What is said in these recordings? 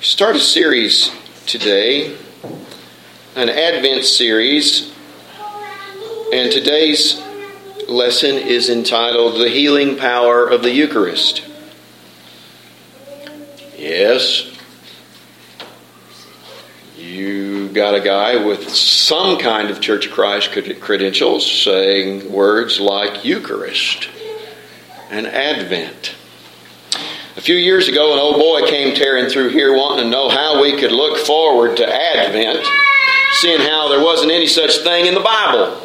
Start a series today, an Advent series, and today's lesson is entitled The Healing Power of the Eucharist. Yes, you got a guy with some kind of Church of Christ credentials saying words like Eucharist and Advent. A few years ago, an old boy came tearing through here wanting to know how we could look forward to Advent, seeing how there wasn't any such thing in the Bible.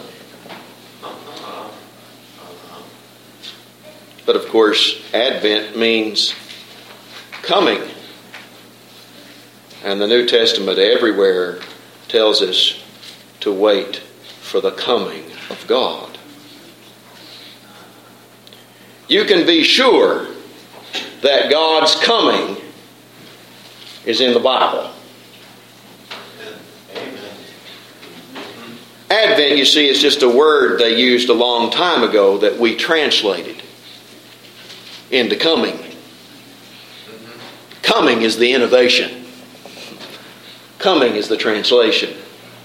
But of course, Advent means coming. And the New Testament everywhere tells us to wait for the coming of God. You can be sure that God's coming is in the Bible. Amen. Advent, you see, is just a word they used a long time ago that we translated into coming. Coming is the innovation. Coming is the translation.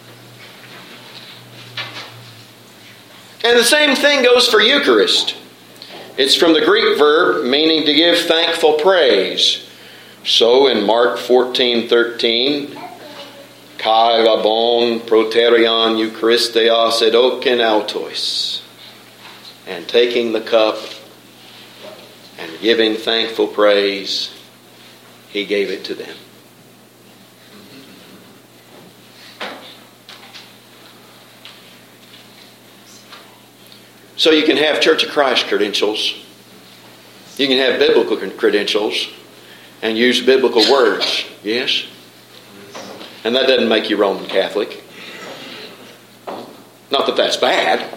And the same thing goes for Eucharist. It's from the Greek verb meaning to give thankful praise. So in Mark 14:13, kai labon proterion Eucharisteos edoken autos. And taking the cup and giving thankful praise, he gave it to them. So you can have Church of Christ credentials. You can have biblical credentials and use biblical words. Yes? And that doesn't make you Roman Catholic. Not that that's bad.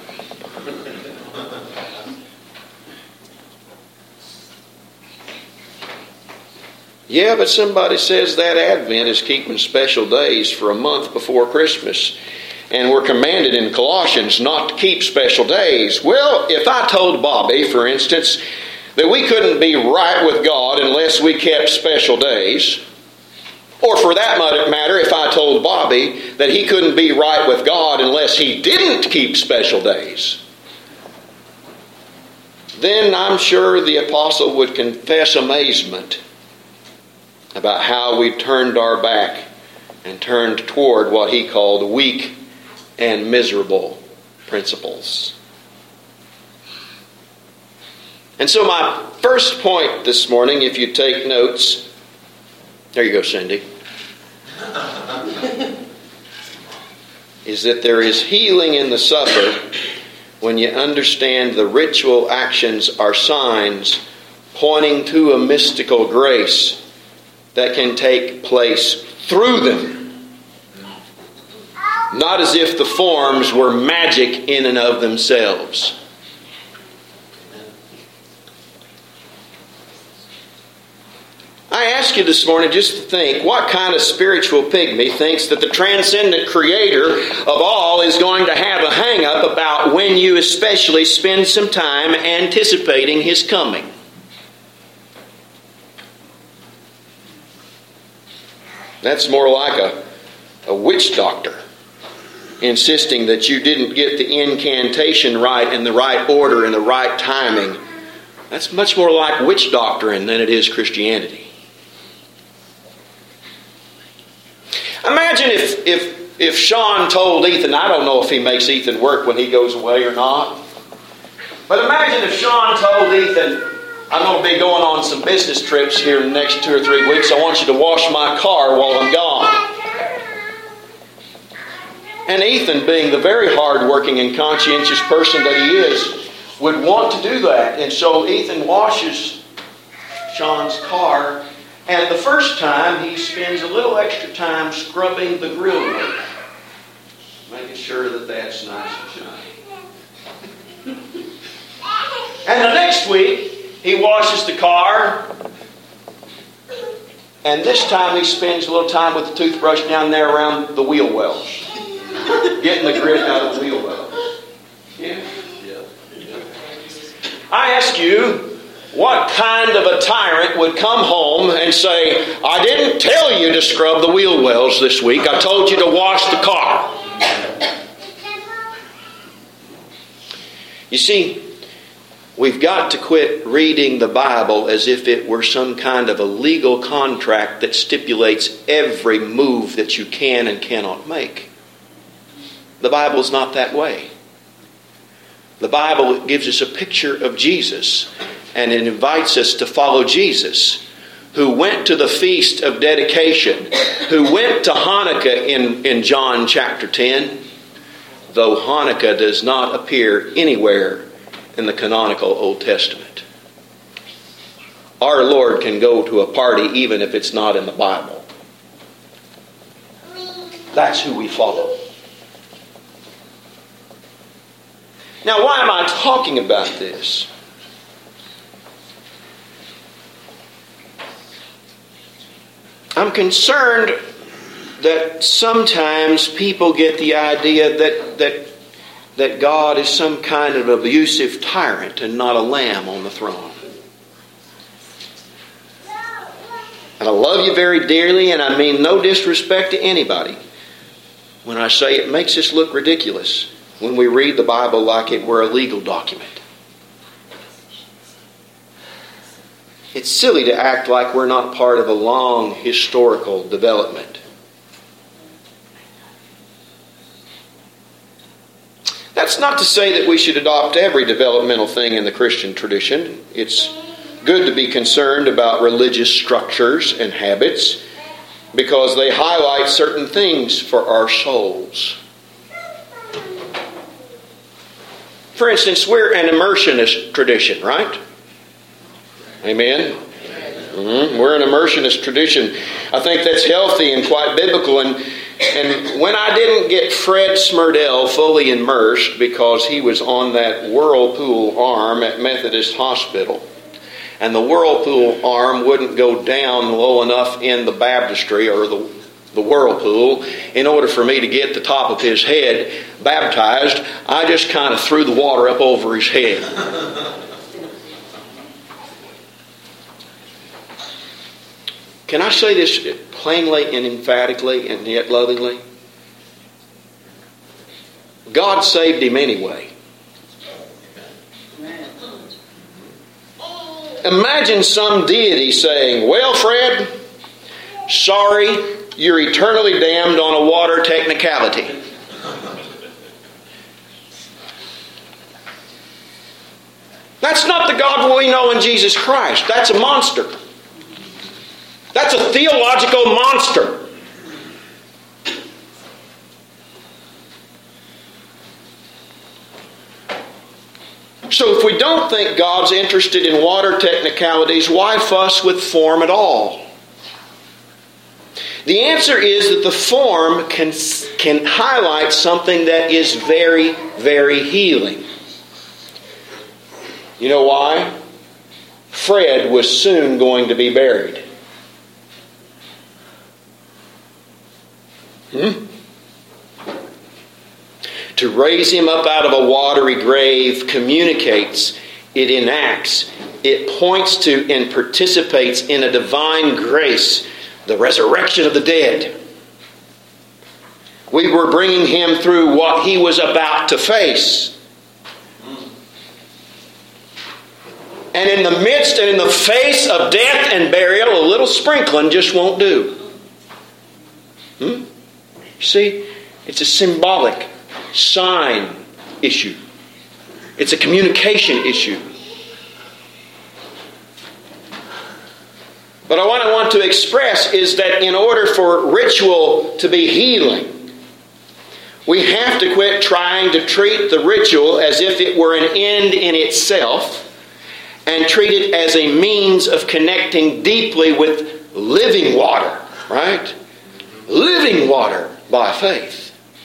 Yeah, but somebody says that Advent is keeping special days for a month before Christmas. And we're commanded in Colossians not to keep special days. Well, if I told Bobby, for instance, that we couldn't be right with God unless we kept special days, or for that matter, if I told Bobby that he couldn't be right with God unless he didn't keep special days, then I'm sure the apostle would confess amazement about how we turned our back and turned toward what he called weak and miserable principles. And so my first point this morning, if you take notes, there you go, Cindy, is that there is healing in the supper when you understand the ritual actions are signs pointing to a mystical grace that can take place through them. Not as if the forms were magic in and of themselves. I ask you this morning just to think, what kind of spiritual pygmy thinks that the transcendent creator of all is going to have a hang-up about when you especially spend some time anticipating his coming? That's more like a witch doctor insisting that you didn't get the incantation right in the right order in the right timing. That's much more like witch doctrine than it is Christianity. Imagine if Sean told Ethan, I don't know if he makes Ethan work when he goes away or not, but imagine if Sean told Ethan, I'm going to be going on some business trips here in the next 2 or 3 weeks. I want you to wash my car while I'm gone. And Ethan, being the very hard-working and conscientious person that he is, would want to do that. And so Ethan washes Sean's car. And the first time, he spends a little extra time scrubbing the grill work, making sure that that's nice and shiny. And the next week, he washes the car. And this time, he spends a little time with the toothbrush down there around the wheel wells, getting the grit out of the wheel wells. Yeah. I ask you, What kind of a tyrant would come home and say, I didn't tell you to scrub the wheel wells this week. I told you to wash the car. You see, we've got to quit reading the Bible as if it were some kind of a legal contract that stipulates every move that you can and cannot make. The Bible's not that way. The Bible gives us a picture of Jesus, and it invites us to follow Jesus, who went to the Feast of Dedication, who went to Hanukkah in John chapter 10, though Hanukkah does not appear anywhere in the canonical Old Testament. Our Lord can go to a party even if it's not in the Bible. That's who we follow. Now, why am I talking about this? I'm concerned that sometimes people get the idea that God is some kind of abusive tyrant and not a lamb on the throne. And I love you very dearly, and I mean no disrespect to anybody when I say it makes us look ridiculous when we read the Bible like it were a legal document. It's silly to act like we're not part of a long historical development. That's not to say that we should adopt every developmental thing in the Christian tradition. It's good to be concerned about religious structures and habits because they highlight certain things for our souls. For instance, we're an immersionist tradition, right? Amen? We're an immersionist tradition. I think that's healthy and quite biblical. And when I didn't get Fred Smerdell fully immersed because he was on that whirlpool arm at Methodist Hospital, and the whirlpool arm wouldn't go down low enough in the baptistry or the whirlpool in order for me to get the top of his head baptized, I just kind of threw the water up over his head. Can I say this plainly and emphatically and yet lovingly? God saved him anyway. Imagine some deity saying, well, Fred, sorry, you're eternally damned on a water technicality. That's not the God we know in Jesus Christ. That's a monster. That's a theological monster. So if we don't think God's interested in water technicalities, why fuss with form at all? The answer is that the form can highlight something that is very, very healing. You know why? Fred was soon going to be buried. To raise him up out of a watery grave communicates, it enacts, it points to and participates in a divine grace, the resurrection of the dead. We were bringing him through what he was about to face. And in the midst and in the face of death and burial, a little sprinkling just won't do. You see, it's a symbolic sign issue. It's a communication issue. But what I want to express is that in order for ritual to be healing, we have to quit trying to treat the ritual as if it were an end in itself and treat it as a means of connecting deeply with living water, right? Living water by faith.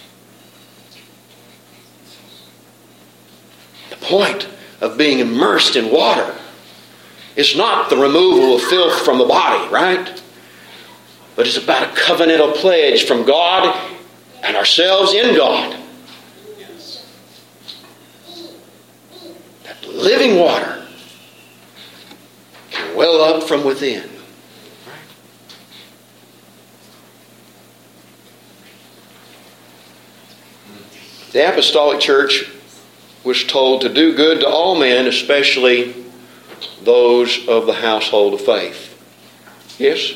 The point of being immersed in water is not the removal of filth from the body, right? But it's about a covenantal pledge from God and ourselves in God. That living water well up from within. The Apostolic Church was told to do good to all men, especially those of the household of faith. Yes?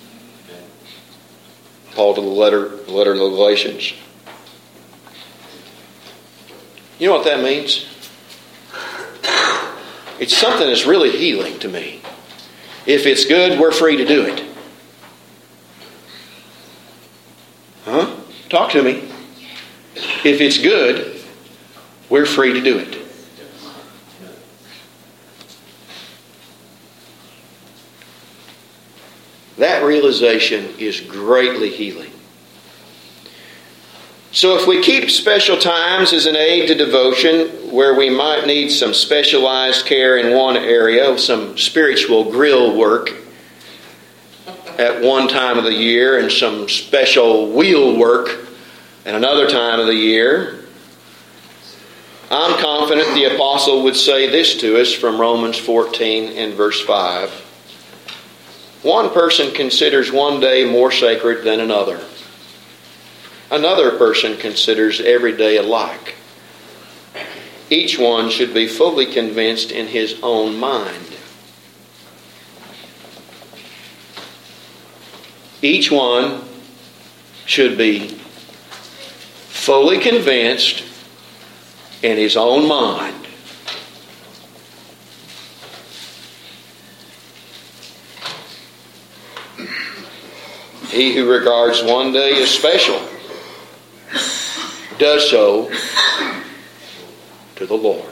Paul to the letter of the Galatians. You know what that means? It's something that's really healing to me. If it's good, we're free to do it. Huh? Talk to me. If it's good, we're free to do it. That realization is greatly healing. So if we keep special times as an aid to devotion, where we might need some specialized care in one area, some spiritual grill work at one time of the year, and some special wheel work at another time of the year, I'm confident the apostle would say this to us from Romans 14 and verse 5. One person considers one day more sacred than another. Another person considers every day alike. Each one should be fully convinced in his own mind. Each one should be fully convinced in his own mind. He who regards one day as special does so to the Lord.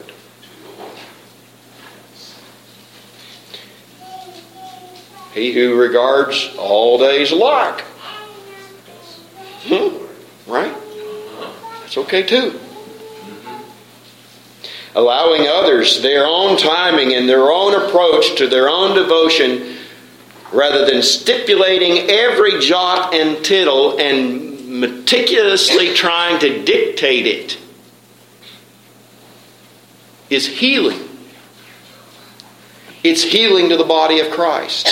He who regards all days alike. Right? That's okay too. Allowing others their own timing and their own approach to their own devotion, rather than stipulating every jot and tittle and meticulously trying to dictate it, is healing. It's healing to the body of Christ.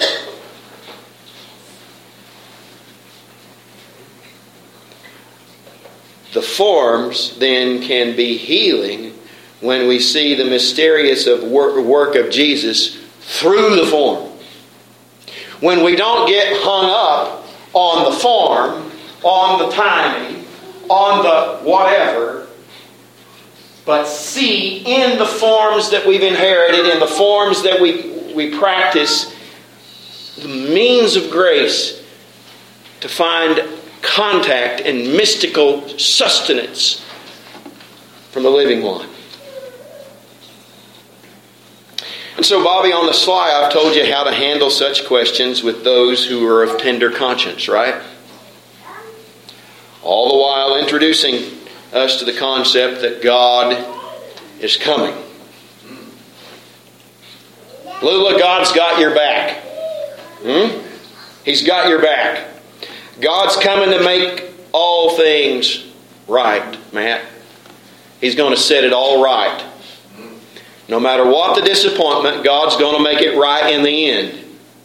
The forms then can be healing when we see the mysterious work of Jesus through the form. When we don't get hung up on the form, on the timing, on the whatever, but see in the forms that we've inherited, in the forms that we practice, the means of grace to find contact and mystical sustenance from the living one. And so, Bobby, on the sly, I've told you how to handle such questions with those who are of tender conscience, right? All the while introducing us to the concept that God is coming. Lula, God's got your back. He's got your back. God's coming to make all things right, Matt. He's going to set it all right. No matter what the disappointment, God's going to make it right in the end.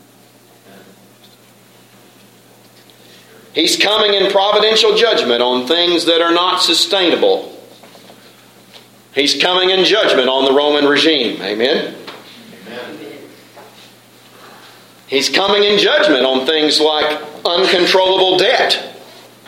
He's coming in providential judgment on things that are not sustainable. He's coming in judgment on the Roman regime. Amen? Amen. He's coming in judgment on things like uncontrollable debt.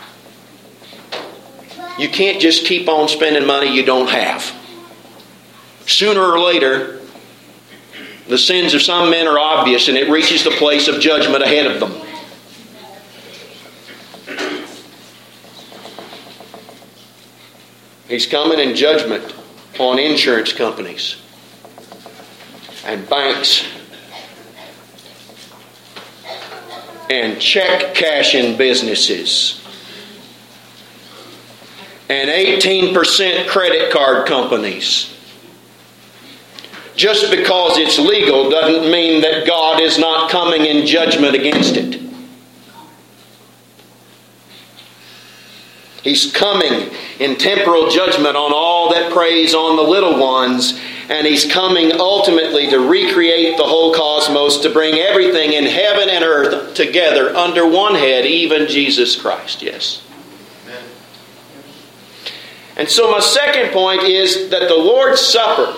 You can't just keep on spending money you don't have. Sooner or later, the sins of some men are obvious and it reaches the place of judgment ahead of them. He's coming in judgment on insurance companies and banks and check cashing businesses and 18% credit card companies. Just because it's legal doesn't mean that God is not coming in judgment against it. He's coming in temporal judgment on all that preys on the little ones and He's coming ultimately to recreate the whole cosmos, to bring everything in heaven and earth together under one head, even Jesus Christ. Yes. Amen. And so my second point is that the Lord's Supper,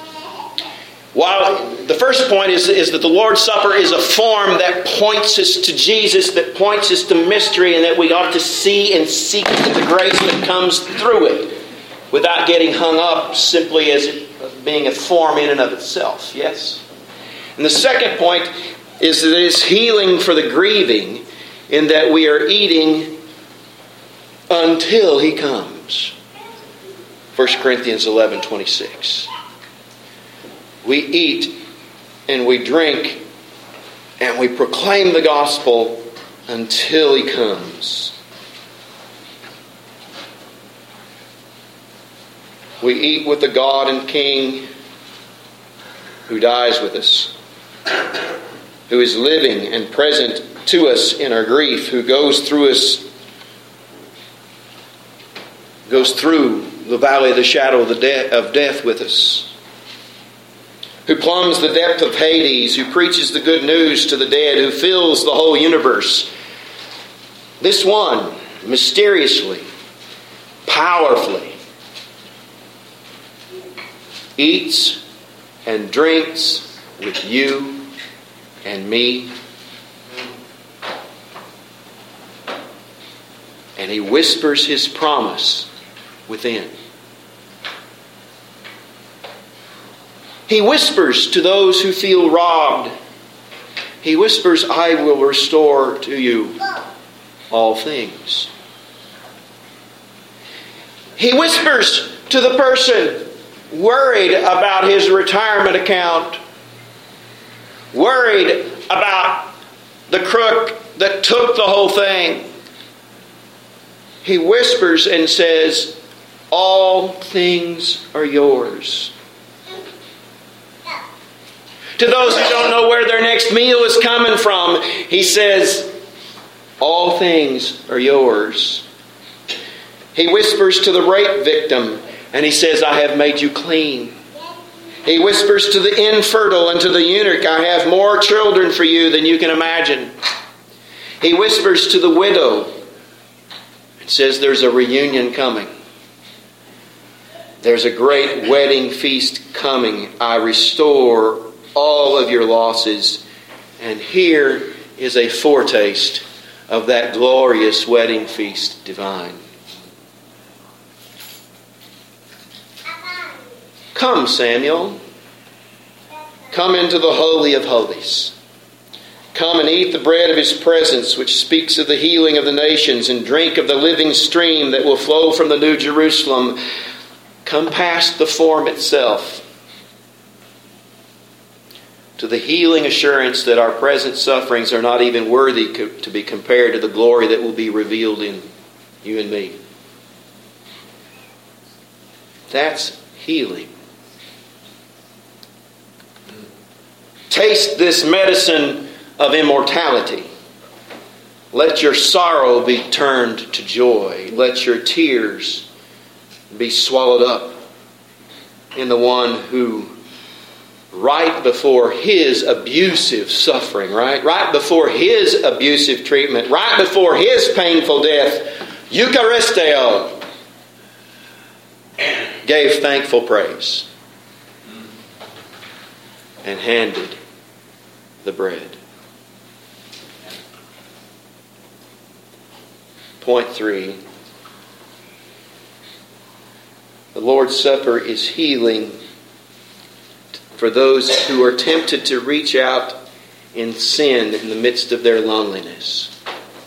while the first point is that the Lord's Supper is a form that points us to Jesus, that points us to mystery, and that we ought to see and seek the grace that comes through it without getting hung up simply as it being a form in and of itself. Yes? And the second point is that it is healing for the grieving, in that we are eating until He comes. 1 Corinthians 11:26. We eat and we drink and we proclaim the gospel until He comes. We eat with the God and King who dies with us, who is living and present to us in our grief, who goes through the valley of the shadow of death with us, who plumbs the depth of Hades, who preaches the good news to the dead, who fills the whole universe. This one, mysteriously, powerfully, eats and drinks with you and me. And He whispers His promise within. He whispers to those who feel robbed. He whispers, I will restore to you all things. He whispers to the person worried about his retirement account, worried about the crook that took the whole thing. He whispers and says, all things are yours. To those who don't know where their next meal is coming from, He says, all things are yours. He whispers to the rape victim, and He says, I have made you clean. He whispers to the infertile and to the eunuch, I have more children for you than you can imagine. He whispers to the widow and says, there's a reunion coming. There's a great wedding feast coming. I restore all of your losses. And here is a foretaste of that glorious wedding feast divine. Come, Samuel. Come into the Holy of Holies. Come and eat the bread of His presence, which speaks of the healing of the nations, and drink of the living stream that will flow from the New Jerusalem. Come past the form itself to the healing assurance that our present sufferings are not even worthy to be compared to the glory that will be revealed in you and me. That's healing. Taste this medicine of immortality. Let your sorrow be turned to joy. Let your tears be swallowed up in the one who, right before His abusive suffering, right before His abusive treatment, right before His painful death, Eucharisteo, gave thankful praise and handed the bread. Point 3. The Lord's Supper is healing for those who are tempted to reach out in sin in the midst of their loneliness.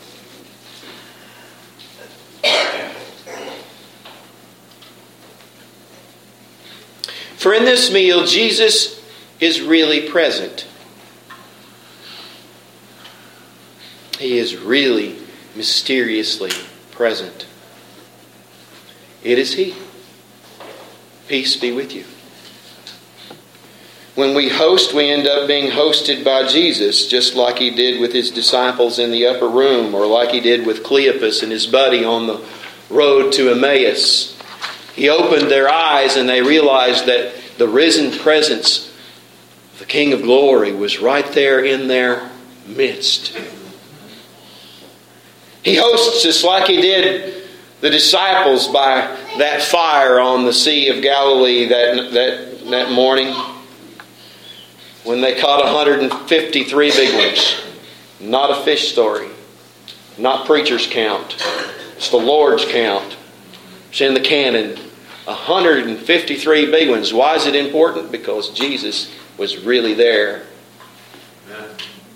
For in this meal, Jesus is really present. He is really mysteriously present. It is He. Peace be with you. When we host, we end up being hosted by Jesus, just like He did with His disciples in the upper room, or like He did with Cleopas and his buddy on the road to Emmaus. He opened their eyes and they realized that The risen presence of the King of Glory was right there in their midst. He hosts us like He did the disciples by that fire on the Sea of Galilee that morning when they caught 153 big ones. Not a fish story. Not preacher's count. It's the Lord's count. It's in the canon. 153 big ones. Why is it important? Because Jesus was really there. Amen.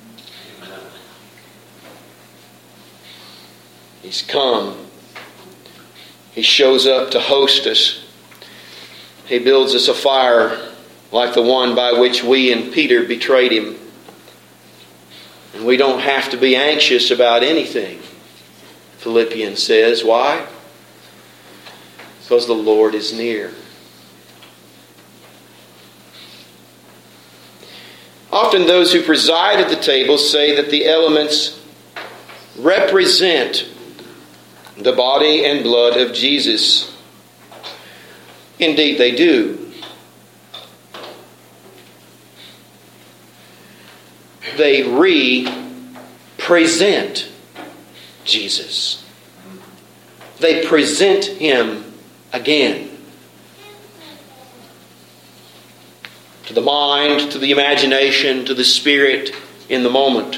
He's come. He shows up to host us. He builds us a fire like the one by which we and Peter betrayed Him. And we don't have to be anxious about anything, Philippians says. Why? Because the Lord is near. Often those who preside at the table say that the elements represent the body and blood of Jesus. Indeed, they do. They represent Jesus. They present Him again. To the mind, to the imagination, to the spirit in the moment.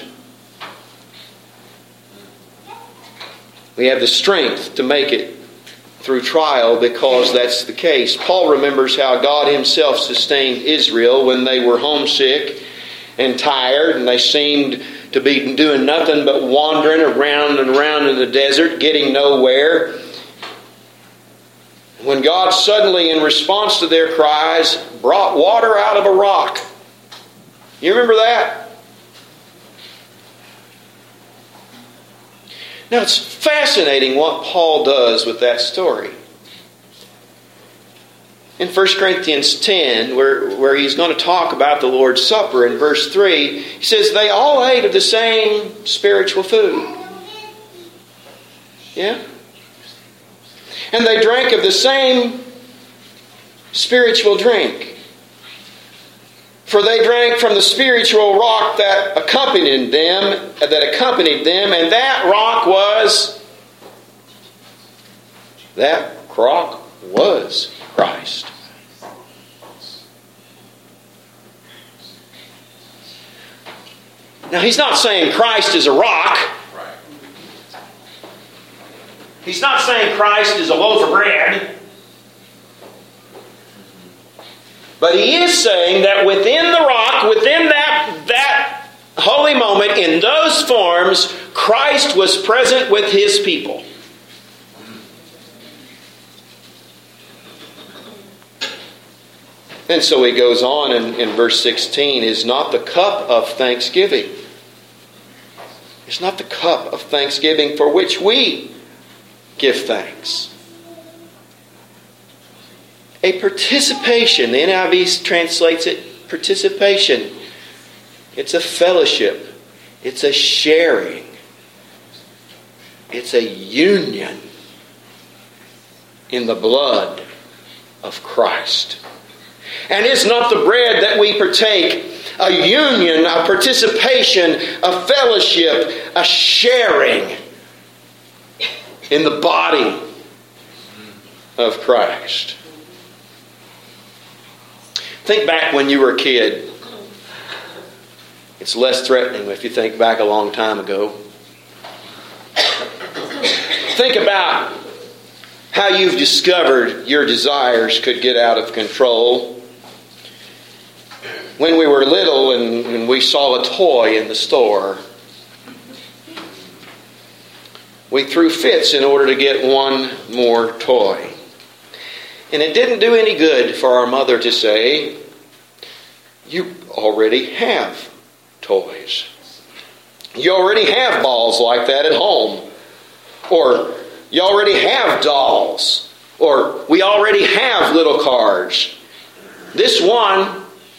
We have the strength to make it through trial because that's the case. Paul remembers how God Himself sustained Israel when they were homesick and tired, and they seemed to be doing nothing but wandering around and around in the desert, getting nowhere. When God suddenly, in response to their cries, brought water out of a rock. You remember that? Now it's fascinating what Paul does with that story. In 1 Corinthians 10, where he's going to talk about the Lord's Supper in verse 3, he says they all ate of the same spiritual food. Yeah? And they drank of the same spiritual drink. For they drank from the spiritual rock that accompanied them, and that rock was Christ. Now he's not saying Christ is a rock. He's not saying Christ is a loaf of bread. But he is saying that within the rock, within that holy moment, in those forms, Christ was present with His people. And so he goes on in verse 16, is not the cup of thanksgiving. It's not the cup of thanksgiving for which we give thanks. A participation. The NIV translates it participation. It's a fellowship. It's a sharing. It's a union in the blood of Christ. And it's not the bread that we partake. A union, a participation, a fellowship, a sharing in the body of Christ. Think back when you were a kid. It's less threatening if you think back a long time ago. Think about how you've discovered your desires could get out of control. When we were little and we saw a toy in the store, we threw fits in order to get one more toy. And it didn't do any good for our mother to say, "You already have toys. You already have balls like that at home." Or, "You already have dolls." Or, "We already have little cars. This one,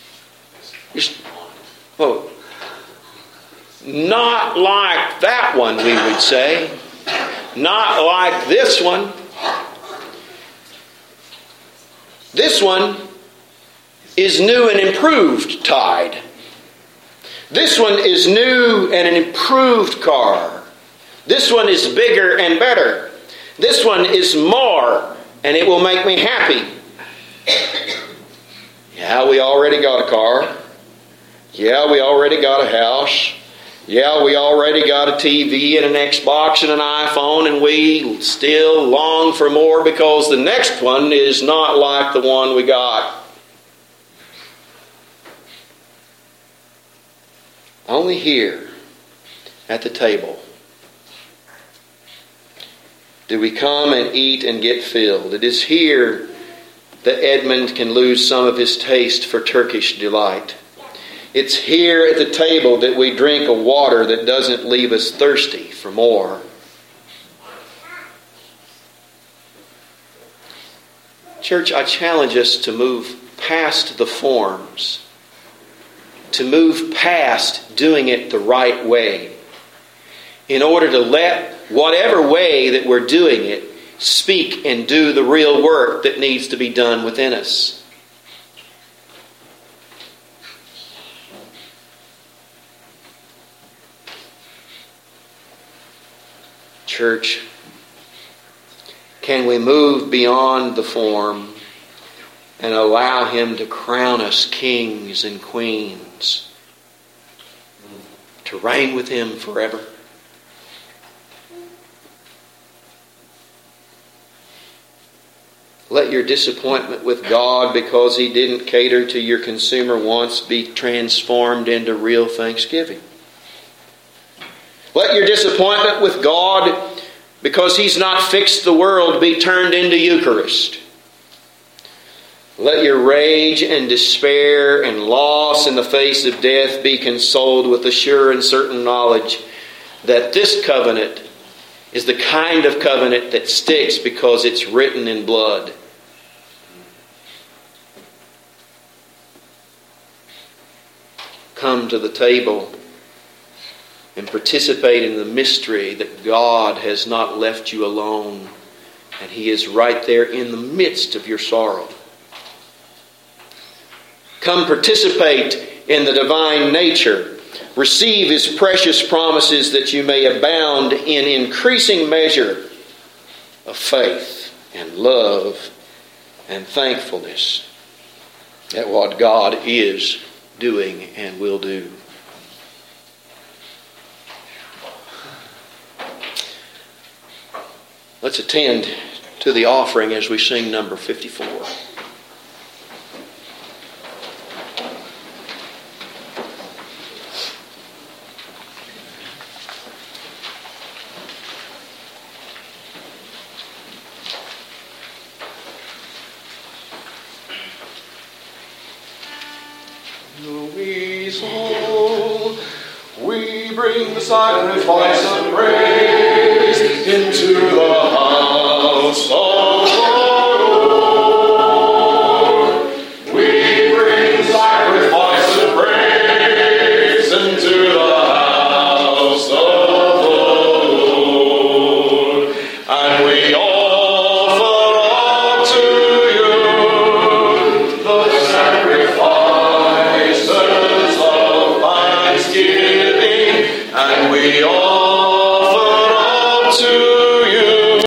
not like that one," we would say. "Not like this one. This one is new and improved Tide. This one is new and an improved car. This one is bigger and better. This one is more, and it will make me happy. Yeah, we already got a car. Yeah, we already got a house. Yeah, we already got a TV and an Xbox and an iPhone, and we still long for more because the next one is not like the one we got. Only here at the table do we come and eat and get filled. It is here that Edmund can lose some of his taste for Turkish delight. It's here at the table that we drink a water that doesn't leave us thirsty for more. Church, I challenge us to move past the forms, to move past doing it the right way, in order to let whatever way that we're doing it speak and do the real work that needs to be done within us. Church, can we move beyond the form and allow Him to crown us kings and queens, to reign with Him forever? Let your disappointment with God because He didn't cater to your consumer wants be transformed into real thanksgiving. Let your disappointment with God because He's not fixed the world be turned into Eucharist. Let your rage and despair and loss in the face of death be consoled with the sure and certain knowledge that this covenant is the kind of covenant that sticks because it's written in blood. Come to the table and participate in the mystery that God has not left you alone, and He is right there in the midst of your sorrow. Come participate in the divine nature. Receive His precious promises that you may abound in increasing measure of faith and love and thankfulness at what God is doing and will do. Let's attend to the offering as we sing number 54. We bring the sacrifice of praise into the